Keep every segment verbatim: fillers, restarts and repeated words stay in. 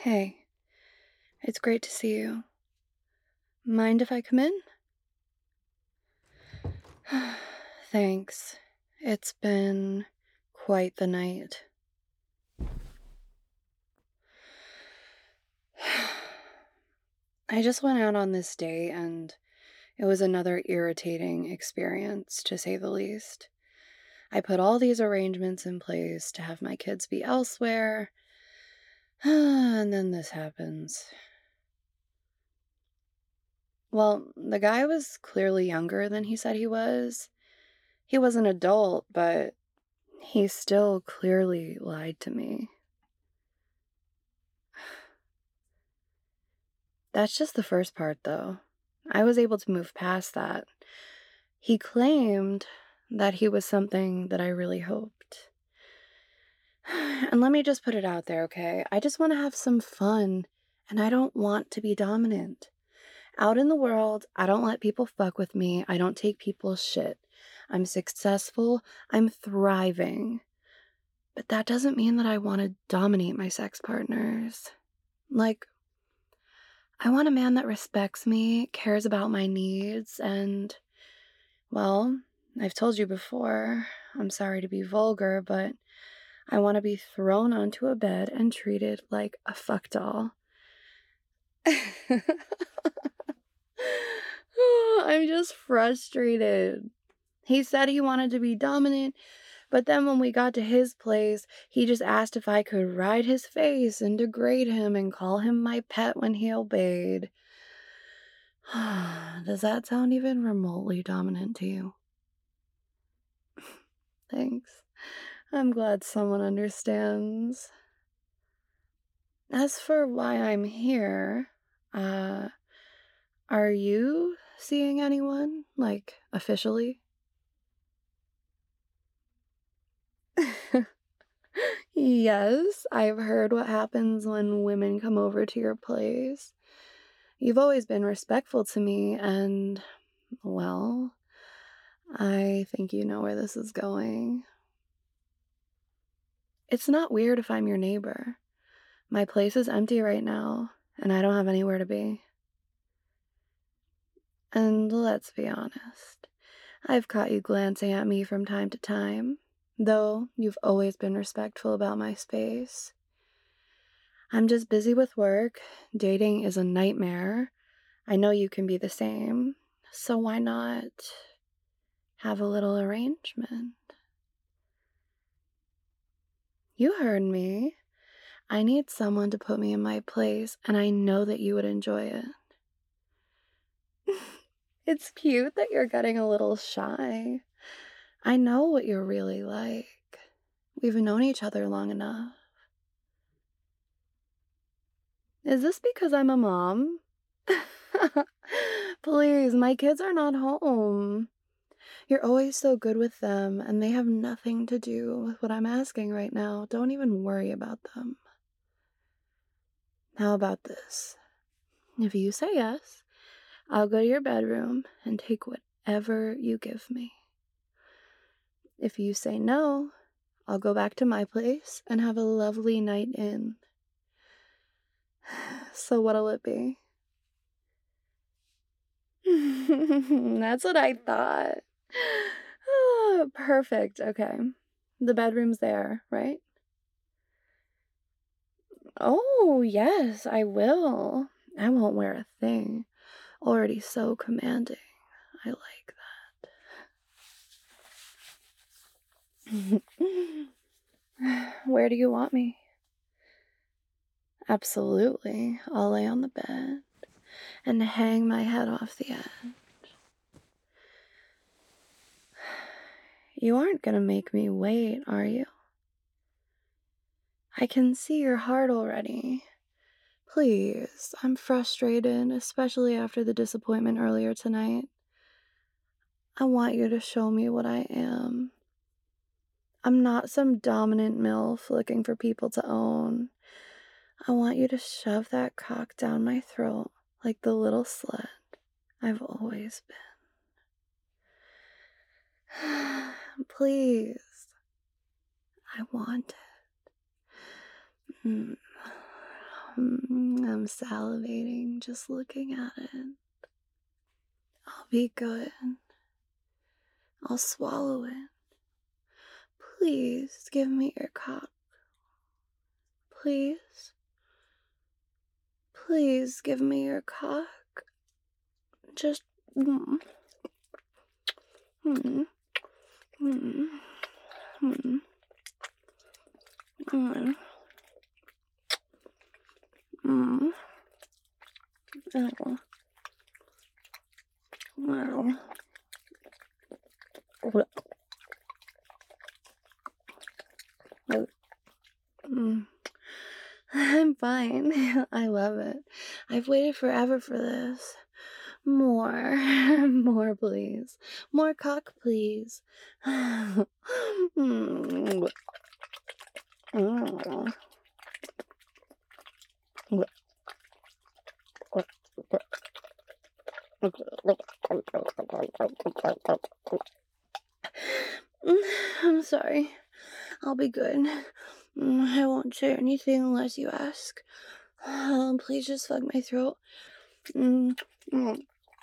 Hey, it's great to see you. Mind if I come in? Thanks. It's been quite the night. I just went out on this date and it was another irritating experience, to say the least. I put all these arrangements in place to have my kids be elsewhere, and then this happens. Well, the guy was clearly younger than he said he was. He was an adult, but he still clearly lied to me. That's just the first part, though. I was able to move past that. He claimed that he was something that I really hoped. And let me just put it out there, okay? I just want to have some fun, and I don't want to be dominant. Out in the world, I don't let people fuck with me. I don't take people's shit. I'm successful. I'm thriving. But that doesn't mean that I want to dominate my sex partners. Like, I want a man that respects me, cares about my needs, and, well, I've told you before, I'm sorry to be vulgar, but I want to be thrown onto a bed and treated like a fuck doll. I'm just frustrated. He said he wanted to be dominant, but then when we got to his place, he just asked if I could ride his face and degrade him and call him my pet when he obeyed. Does that sound even remotely dominant to you? Thanks. I'm glad someone understands. As for why I'm here, uh, are you seeing anyone, like, officially? Yes, I've heard what happens when women come over to your place. You've always been respectful to me, and, well, I think you know where this is going. It's not weird if I'm your neighbor. My place is empty right now, and I don't have anywhere to be. And let's be honest, I've caught you glancing at me from time to time, though you've always been respectful about my space. I'm just busy with work. Dating is a nightmare. I know you can be the same, so why not have a little arrangement? You heard me. I need someone to put me in my place, and I know that you would enjoy it. It's cute that you're getting a little shy. I know what you're really like. We've known each other long enough. Is this because I'm a mom? Please, my kids are not home. You're always so good with them, and they have nothing to do with what I'm asking right now. Don't even worry about them. How about this? If you say yes, I'll go to your bedroom and take whatever you give me. If you say no, I'll go back to my place and have a lovely night in. So what'll it be? That's what I thought. Oh, perfect. Okay. The bedroom's there, right? Oh, yes, I will. I won't wear a thing. Already so commanding. I like that. Where do you want me? Absolutely. I'll lay on the bed and hang my head off the edge. You aren't gonna make me wait, are you? I can see your heart already. Please, I'm frustrated, especially after the disappointment earlier tonight. I want you to show me what I am. I'm not some dominant MILF looking for people to own. I want you to shove that cock down my throat like the little slut I've always been. Please. I want it. Mm. Mm, I'm salivating just looking at it. I'll be good. I'll swallow it. Please give me your cock. Please. Please give me your cock. Just. Mm. Mm. Mm. Mm. Mm. Mm. Oh. Wow. Mm. I'm fine. I love it. I've waited forever for this. More. More, please. More cock, please. Mm. Mm. I'm sorry. I'll be good. I won't share anything unless you ask. Um, please just fuck my throat. Mm. Mm.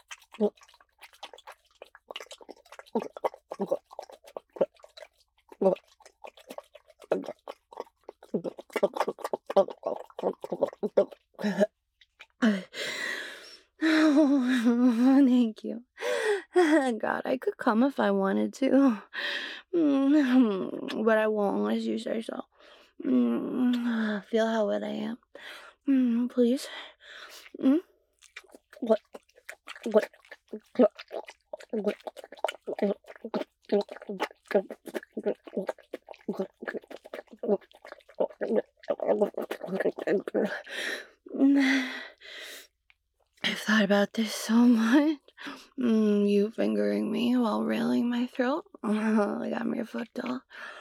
Oh, thank you. God, I could come if I wanted to. Mm, but I won't unless you say so. Mm, feel how wet I am. Mm, please. Mm? What? What? What? I've thought about this so much. Mm, you fingering me while railing my throat. I got me fucked up.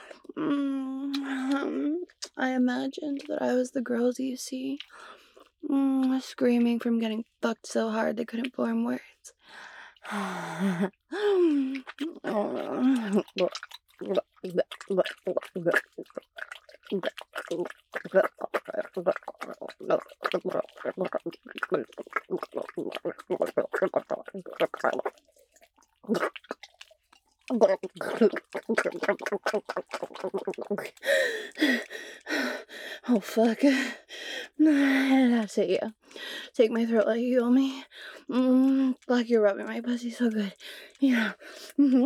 Mm, I imagined that I was the girls you see, mm, screaming from getting fucked so hard they couldn't form words. Oh, fuck. That's it, yeah. Take my throat like you owe me. Mm, like you're rubbing my pussy so good. Yeah. Mm-hmm.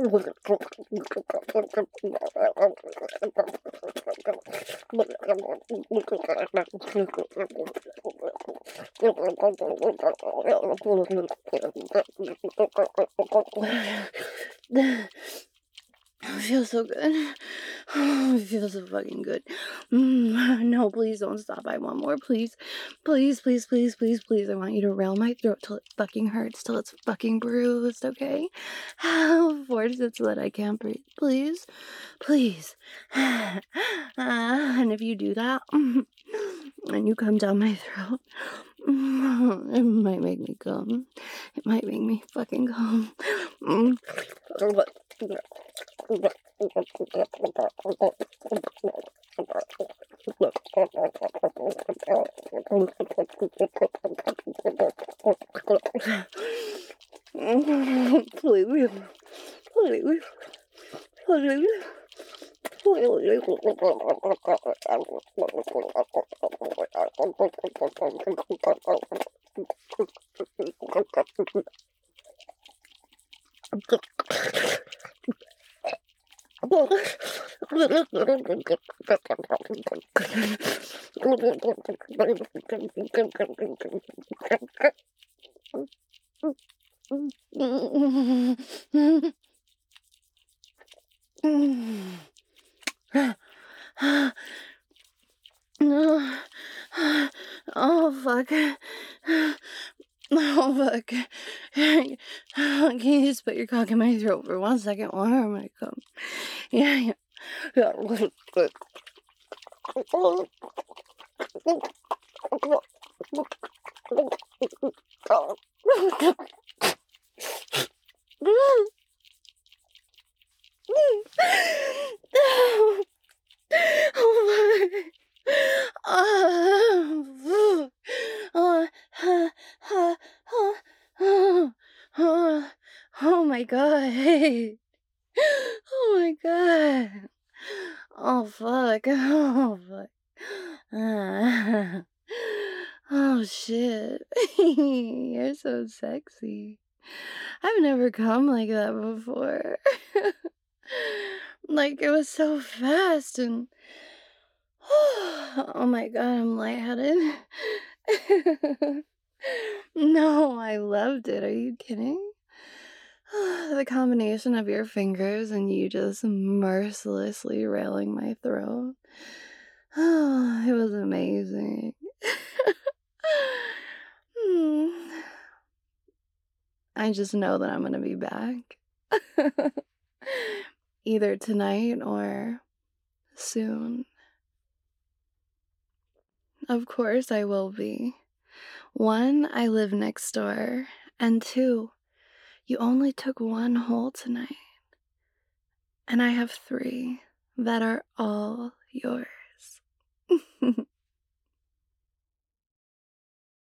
It feels so good. Oh, it feels so fucking good. Mm, no, please don't stop. I want more. Please. Please, please, please, please, please. I want you to rail my throat till it fucking hurts, till it's fucking bruised, okay? Force it so that I can't breathe. Please. Please. Uh, and if you do that, and you come down my throat, it might make me come. It might make me fucking come. Mm. Please, please, please. Oh, fuck. Oh, fuck. Can you just put your cock in my throat for one second while I'm gonna come? Yeah, yeah. Yeah. Oh, fuck. Oh, Oh my god. Oh fuck. Oh fuck. Ah. Oh shit. You're so sexy. I've never come like that before. Like it was so fast and oh my god, I'm lightheaded. No, I loved it. Are you kidding? The combination of your fingers and you just mercilessly railing my throat. Oh, it was amazing. Hmm. I just know that I'm gonna be back. Either tonight or soon. Of course I will be. One, I live next door. And two, you only took one hole tonight. And I have three that are all yours.